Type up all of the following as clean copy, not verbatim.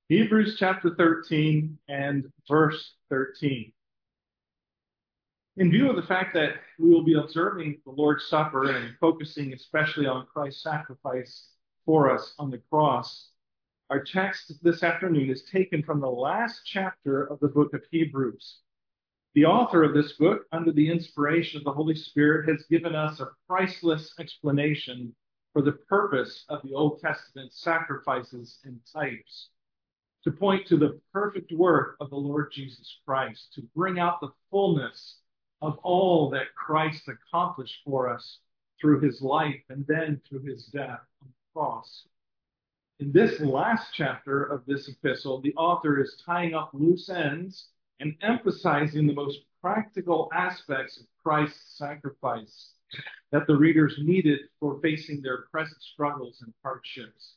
Hebrews chapter 13 and verse 13. In view of the fact that we will be observing the Lord's Supper and focusing especially on Christ's sacrifice for us on the cross, our text this afternoon is taken from the last chapter of the book of Hebrews. The author of this book, under the inspiration of the Holy Spirit, has given us a priceless explanation for the purpose of the Old Testament sacrifices and types, to point to the perfect work of the Lord Jesus Christ, to bring out the fullness of all that Christ accomplished for us through his life and then through his death on the cross. In this last chapter of this epistle, the author is tying up loose ends and emphasizing the most practical aspects of Christ's sacrifice that the readers needed for facing their present struggles and hardships.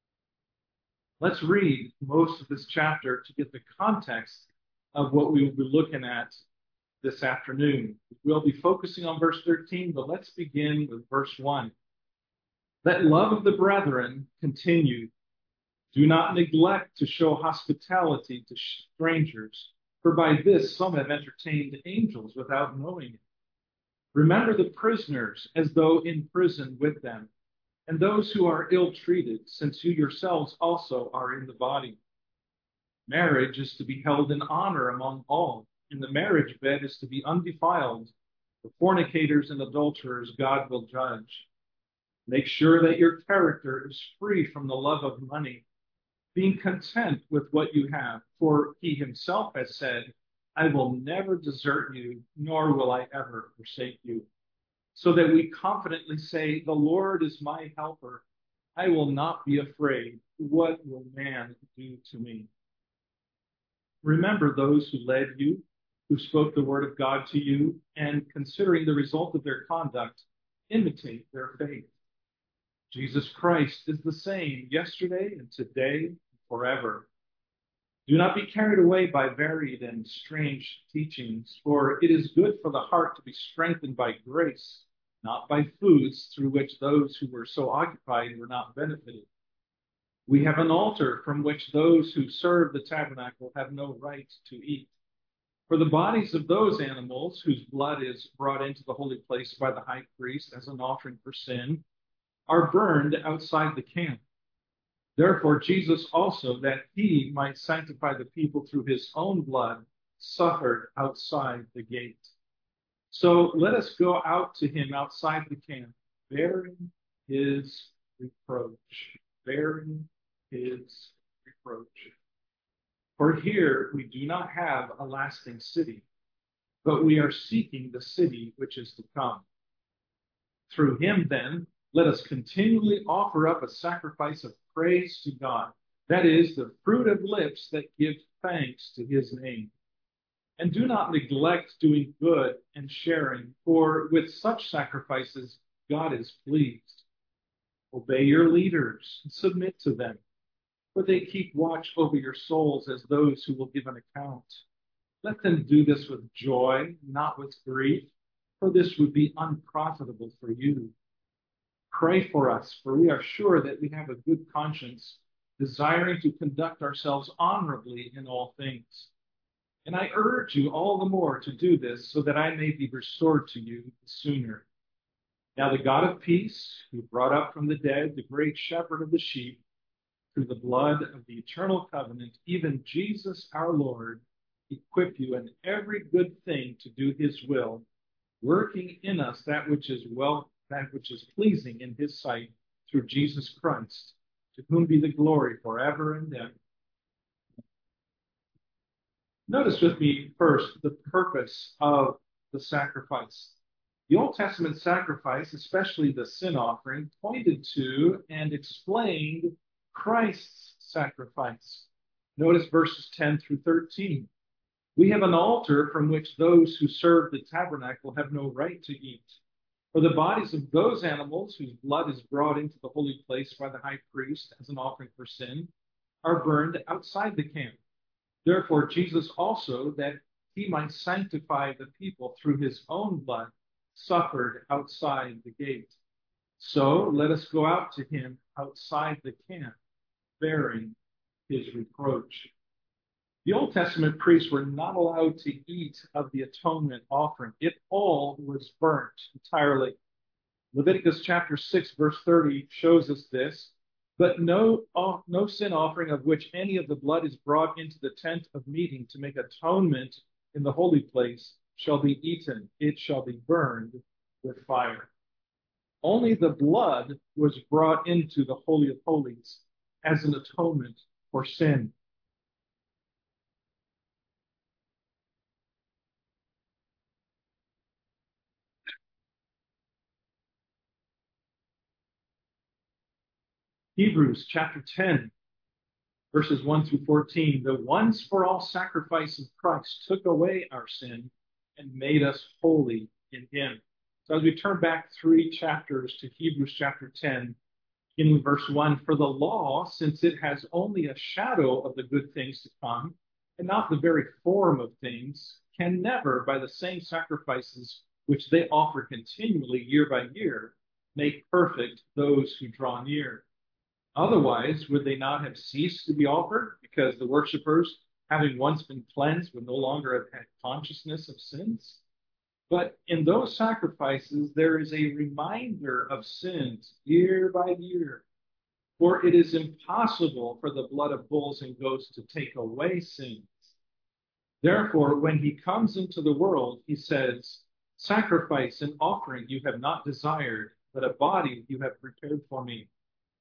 Let's read most of this chapter to get the context of what we will be looking at this afternoon. We'll be focusing on verse 13, but let's begin with verse 1. Let love of the brethren continue. Do not neglect to show hospitality to strangers, for by this some have entertained angels without knowing it. Remember the prisoners as though in prison with them, and those who are ill-treated, since you yourselves also are in the body. Marriage is to be held in honor among all, and the marriage bed is to be undefiled. The fornicators and adulterers God will judge. Make sure that your character is free from the love of money, being content with what you have, for he himself has said, I will never desert you, nor will I ever forsake you. So that we confidently say, the Lord is my helper. I will not be afraid. What will man do to me? Remember those who led you, who spoke the word of God to you, and considering the result of their conduct, imitate their faith. Jesus Christ is the same yesterday and today and forever. Do not be carried away by varied and strange teachings, for it is good for the heart to be strengthened by grace, not by foods through which those who were so occupied were not benefited. We have an altar from which those who serve the tabernacle have no right to eat. For the bodies of those animals whose blood is brought into the holy place by the high priest as an offering for sin are burned outside the camp. Therefore, Jesus also, that he might sanctify the people through his own blood, suffered outside the gate. So let us go out to him outside the camp, bearing his reproach, bearing his reproach. For here we do not have a lasting city, but we are seeking the city which is to come. Through him, then, let us continually offer up a sacrifice of praise to God, that is, the fruit of lips that give thanks to his name. And do not neglect doing good and sharing, for with such sacrifices God is pleased. Obey your leaders and submit to them, for they keep watch over your souls as those who will give an account. Let them do this with joy, not with grief, for this would be unprofitable for you. Pray for us, for we are sure that we have a good conscience, desiring to conduct ourselves honorably in all things. And I urge you all the more to do this, so that I may be restored to you sooner. Now the God of peace, who brought up from the dead the great shepherd of the sheep, through the blood of the eternal covenant, even Jesus our Lord, equip you in every good thing to do his will, working in us that which is pleasing in his sight, through Jesus Christ, to whom be the glory forever and ever. Notice with me first the purpose of the sacrifice. The Old Testament sacrifice, especially the sin offering, pointed to and explained Christ's sacrifice. Notice verses 10 through 13. We have an altar from which those who serve the tabernacle have no right to eat. For the bodies of those animals whose blood is brought into the holy place by the high priest as an offering for sin are burned outside the camp. Therefore, Jesus also, that he might sanctify the people through his own blood, suffered outside the gate. So let us go out to him outside the camp, bearing his reproach. The Old Testament priests were not allowed to eat of the atonement offering. It all was burnt entirely. Leviticus chapter 6, verse 30 shows us this. But no sin offering of which any of the blood is brought into the tent of meeting to make atonement in the holy place shall be eaten. It shall be burned with fire. Only the blood was brought into the Holy of Holies as an atonement for sin. Hebrews chapter 10, verses 1 through 14. The once for all sacrifice of Christ took away our sin and made us holy in him. So as we turn back 3 chapters to Hebrews chapter 10, in verse 1, for the law, since it has only a shadow of the good things to come, and not the very form of things, can never, by the same sacrifices which they offer continually year by year, make perfect those who draw near. Otherwise, would they not have ceased to be offered, because the worshippers, having once been cleansed, would no longer have had consciousness of sins? But in those sacrifices, there is a reminder of sins year by year. For it is impossible for the blood of bulls and goats to take away sins. Therefore, when he comes into the world, he says, sacrifice and offering you have not desired, but a body you have prepared for me.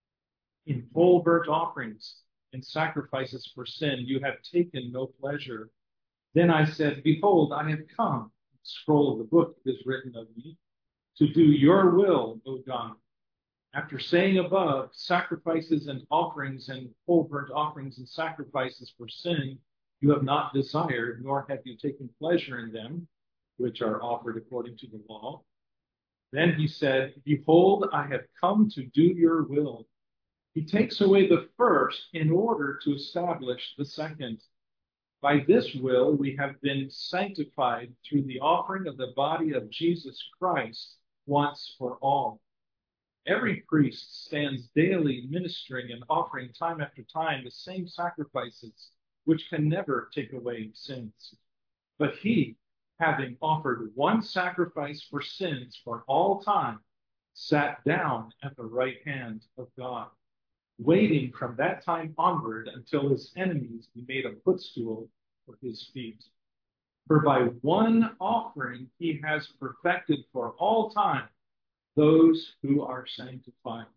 In whole burnt offerings and sacrifices for sin you have taken no pleasure. Then I said, behold, I have come. The scroll of the book is written of me, to do your will, O God. After saying above, sacrifices and offerings and whole burnt offerings and sacrifices for sin you have not desired, nor have you taken pleasure in them, which are offered according to the law. Then he said, behold, I have come to do your will. He takes away the first in order to establish the second. By this will we have been sanctified through the offering of the body of Jesus Christ once for all. Every priest stands daily ministering and offering time after time the same sacrifices, which can never take away sins. But he, having offered one sacrifice for sins for all time, sat down at the right hand of God, waiting from that time onward until his enemies be made a footstool for his feet. For by one offering he has perfected for all time those who are sanctified.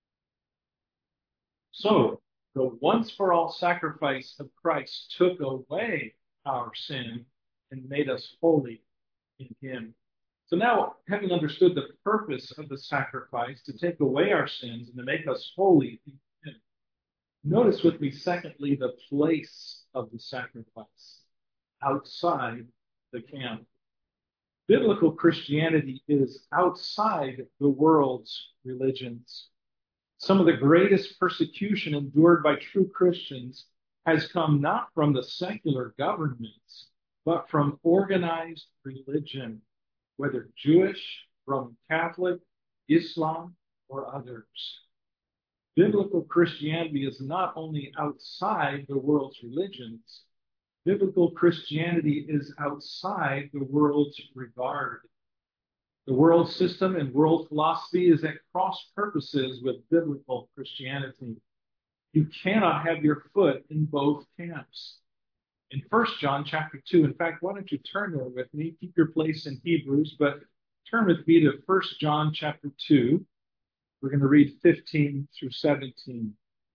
So, the once for all sacrifice of Christ took away our sin and made us holy in him. So now, having understood the purpose of the sacrifice to take away our sins and to make us holy in him, notice with me, secondly, the place of the sacrifice outside the camp. Biblical Christianity is outside the world's religions. Some of the greatest persecution endured by true Christians has come not from the secular governments, but from organized religion, whether Jewish, Roman Catholic, Islam, or others. Biblical Christianity is not only outside the world's religions, biblical Christianity is outside the world's regard. The world system and world philosophy is at cross purposes with biblical Christianity. You cannot have your foot in both camps. In 1 John chapter 2, in fact, why don't you turn there with me? Keep your place in Hebrews, but turn with me to 1 John chapter 2. We're going to read 15 through 17.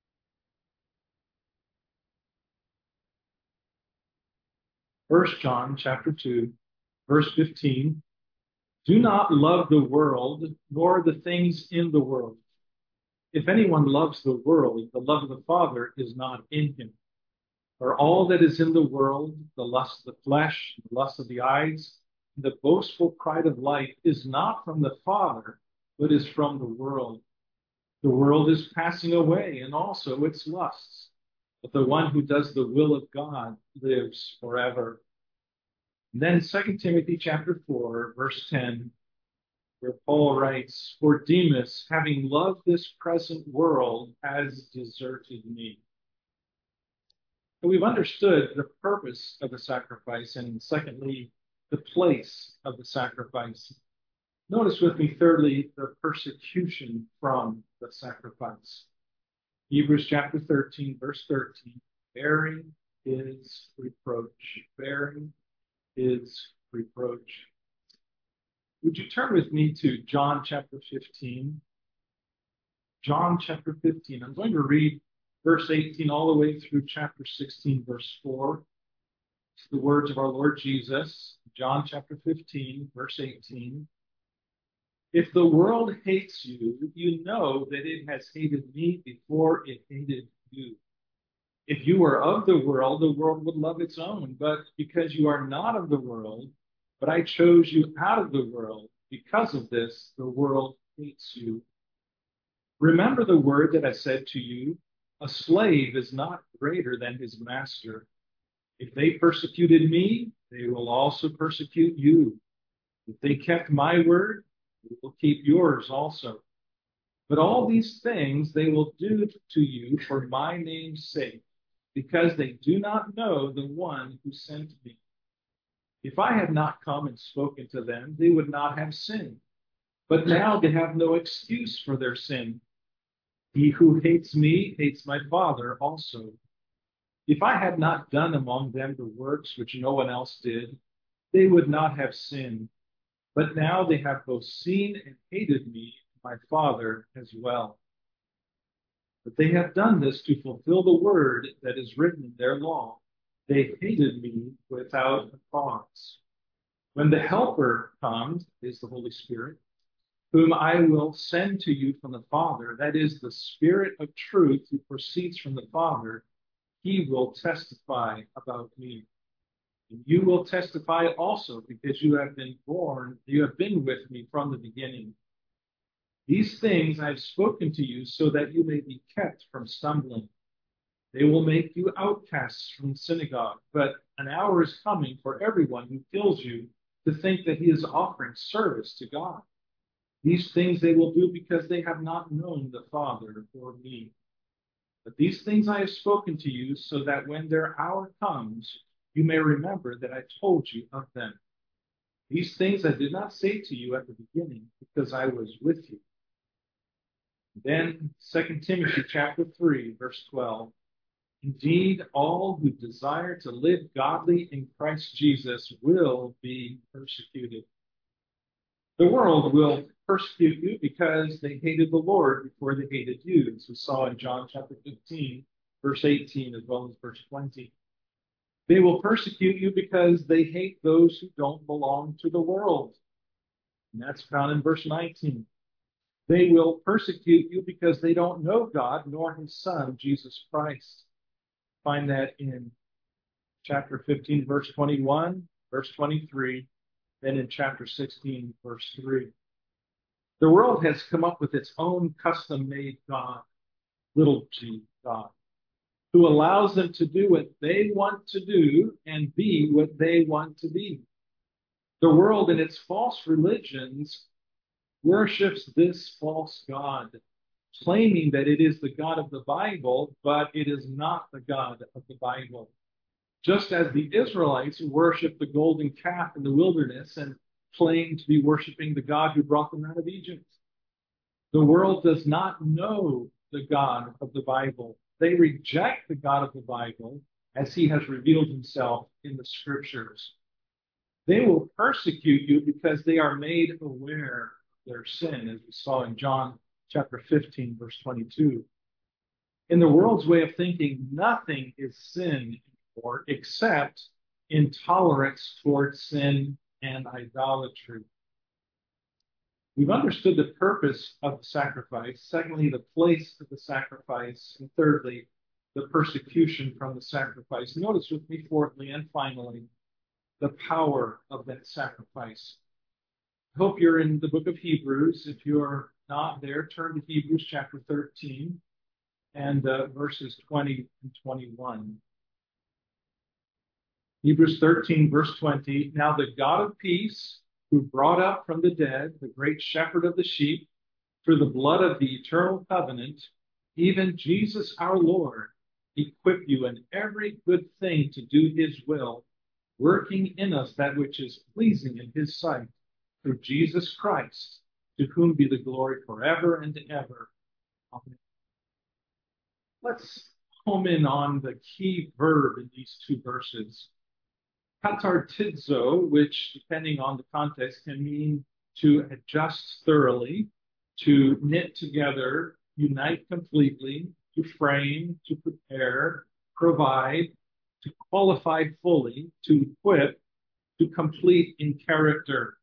1 John chapter 2, verse 15. Do not love the world, nor the things in the world. If anyone loves the world, the love of the Father is not in him. For all that is in the world, the lust of the flesh, the lust of the eyes, and the boastful pride of life is not from the Father, but is from the world. The world is passing away, and also its lusts. But the one who does the will of God lives forever. And then 2 Timothy chapter 4, verse 10, where Paul writes, for Demas, having loved this present world, has deserted me. And we've understood the purpose of the sacrifice, and secondly, the place of the sacrifice. Notice with me, thirdly, the persecution from the sacrifice. Hebrews chapter 13, verse 13, bearing his reproach. Bearing his reproach. Would you turn with me to John chapter 15? John chapter 15. I'm going to read verse 18 all the way through chapter 16, verse 4. It's the words of our Lord Jesus. John chapter 15, verse 18. If the world hates you, you know that it has hated me before it hated you. If you were of the world would love its own. But because you are not of the world, but I chose you out of the world, because of this, the world hates you. Remember the word that I said to you, a slave is not greater than his master. If they persecuted me, they will also persecute you. If they kept my word, they will keep yours also. But all these things they will do to you for my name's sake, because they do not know the one who sent me. If I had not come and spoken to them, they would not have sinned. But now they have no excuse for their sin. He who hates me hates my Father also. If I had not done among them the works which no one else did, they would not have sinned. But now they have both seen and hated me, my Father as well. But they have done this to fulfill the word that is written in their law. They hated me without a cause. When the Helper comes, is the Holy Spirit, whom I will send to you from the Father, that is the Spirit of truth who proceeds from the Father, he will testify about me. And you will testify also because you have been with me from the beginning. These things I have spoken to you so that you may be kept from stumbling. They will make you outcasts from the synagogue, but an hour is coming for everyone who kills you to think that he is offering service to God. These things they will do because they have not known the Father or me. But these things I have spoken to you so that when their hour comes, you may remember that I told you of them. These things I did not say to you at the beginning because I was with you. Then 2 Timothy chapter 3, verse 12. Indeed, all who desire to live godly in Christ Jesus will be persecuted. The world will persecute you because they hated the Lord before they hated you, as we saw in John chapter 15, verse 18, as well as verse 20. They will persecute you because they hate those who don't belong to the world. And that's found in verse 19. They will persecute you because they don't know God nor his Son, Jesus Christ. Find that in chapter 15, verse 21, verse 23, then in chapter 16, verse 3. The world has come up with its own custom-made God, little g God, who allows them to do what they want to do and be what they want to be. The world and its false religions worships this false God, claiming that it is the God of the Bible, but it is not the God of the Bible. Just as the Israelites worshiped the golden calf in the wilderness and claimed to be worshiping the God who brought them out of Egypt. The world does not know the God of the Bible. They reject the God of the Bible as he has revealed himself in the scriptures. They will persecute you because they are made aware of their sin, as we saw in John chapter 15, verse 22. In the world's way of thinking, nothing is sin anymore except intolerance towards sin and idolatry. We've understood the purpose of the sacrifice. Secondly, the place of the sacrifice. And thirdly, the persecution from the sacrifice. Notice with me, fourthly and finally, the power of that sacrifice. I hope you're in the book of Hebrews. If you're not there, turn to Hebrews chapter 13 and verses 20 and 21. Hebrews 13, verse 20. Now the God of peace, who brought up from the dead the great shepherd of the sheep through the blood of the eternal covenant, even Jesus our Lord, equip you in every good thing to do his will, working in us that which is pleasing in his sight, through Jesus Christ, to whom be the glory forever and ever. Amen. Let's home in on the key verb in these two verses. Katartizo, which, depending on the context, can mean to adjust thoroughly, to knit together, unite completely, to frame, to prepare, provide, to qualify fully, to equip, to complete in character.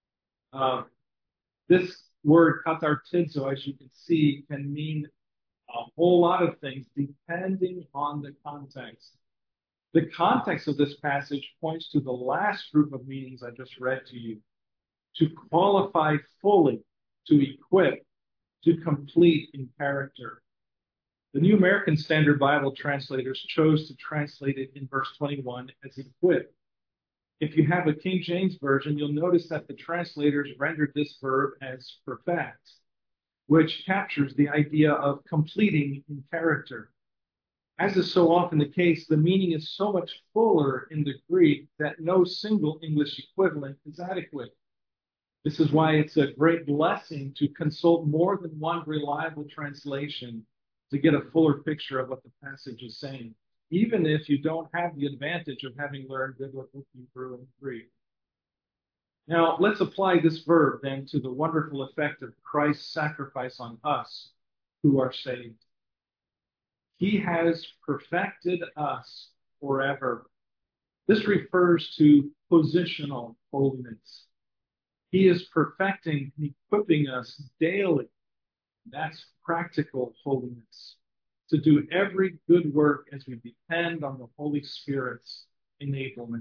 This word katartizo, as you can see, can mean a whole lot of things depending on the context. The context of this passage points to the last group of meanings I just read to you. To qualify fully, to equip, to complete in character. The New American Standard Bible translators chose to translate it in verse 21 as equip. If you have a King James Version, you'll notice that the translators rendered this verb as perfect, which captures the idea of completing in character. As is so often the case, the meaning is so much fuller in the Greek that no single English equivalent is adequate. This is why it's a great blessing to consult more than one reliable translation to get a fuller picture of what the passage is saying, even if you don't have the advantage of having learned biblical Hebrew and Greek. Now, let's apply this verb then to the wonderful effect of Christ's sacrifice on us who are saved. He has perfected us forever. This refers to positional holiness. He is perfecting and equipping us daily. That's practical holiness. To do every good work as we depend on the Holy Spirit's enablement.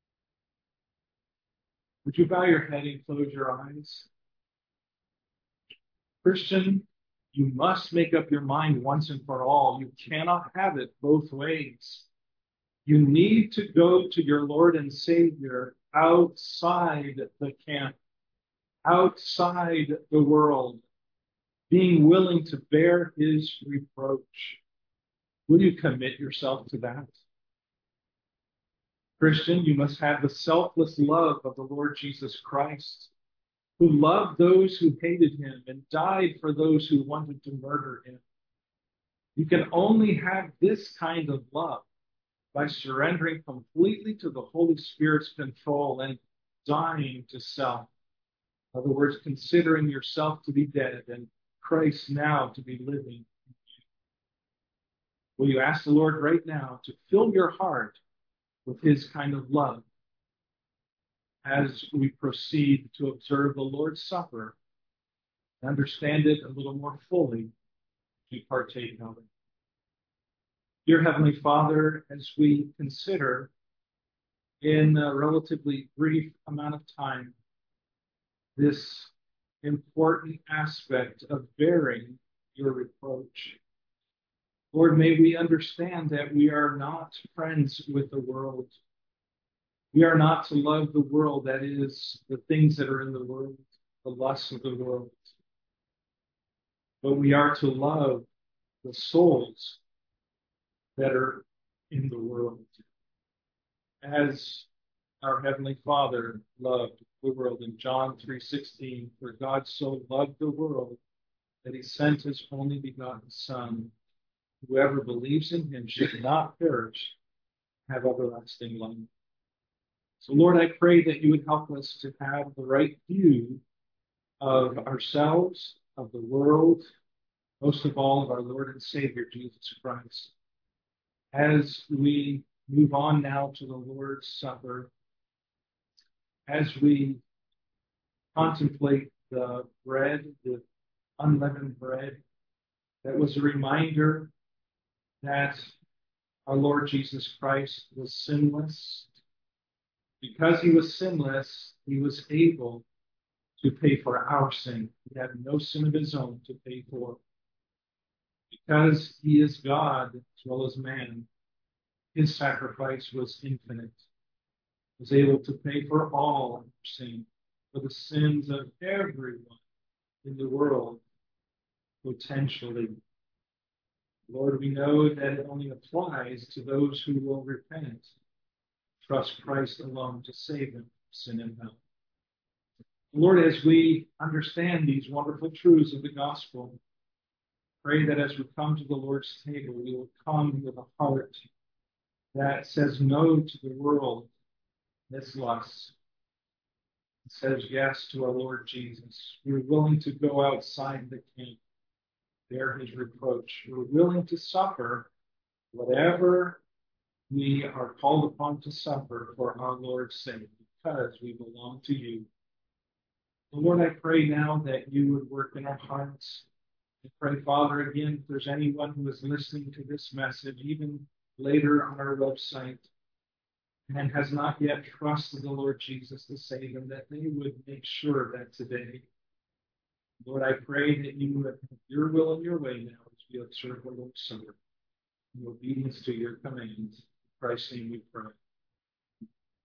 Would you bow your head and close your eyes? Christian, you must make up your mind once and for all. You cannot have it both ways. You need to go to your Lord and Savior outside the camp, outside the world, being willing to bear his reproach. Will you commit yourself to that? Christian, you must have the selfless love of the Lord Jesus Christ, who loved those who hated him and died for those who wanted to murder him. You can only have this kind of love by surrendering completely to the Holy Spirit's control and dying to self. In other words, considering yourself to be dead and Christ now to be living. Will you ask the Lord right now to fill your heart with his kind of love as we proceed to observe the Lord's Supper, understand it a little more fully, to partake of it. Dear Heavenly Father, as we consider in a relatively brief amount of time this important aspect of bearing your reproach, Lord, may we understand that we are not friends with the world. We are not to love the world, that is, the things that are in the world, the lusts of the world. But we are to love the souls that are in the world, as our Heavenly Father loved the world in John 3:16. For God so loved the world that he sent his only begotten Son. Whoever believes in him should not perish, have everlasting life. So, Lord, I pray that you would help us to have the right view of ourselves, of the world, most of all of our Lord and Savior, Jesus Christ. As we move on now to the Lord's Supper, as we contemplate the bread, the unleavened bread, that was a reminder that our Lord Jesus Christ was sinless. Because he was sinless, he was able to pay for our sin. He had no sin of his own to pay for. Because he is God as well as man, his sacrifice was infinite. He was able to pay for all our sin, for the sins of everyone in the world, potentially. Lord, we know that it only applies to those who will repent, trust Christ alone to save them from sin and hell. Lord, as we understand these wonderful truths of the gospel, pray that as we come to the Lord's table, we will come with a heart that says no to the world, its lusts, says yes to our Lord Jesus. We're willing to go outside the camp, bear his reproach. We're willing to suffer whatever we are called upon to suffer for our Lord's sake, because we belong to you. Lord, I pray now that you would work in our hearts. I pray, Father, again, if there's anyone who is listening to this message, even later on our website, and has not yet trusted the Lord Jesus to save them, that they would make sure that today, Lord, I pray that you would have your will and your way now as we observe the Lord's Supper in obedience to your commands. In Christ's name we pray.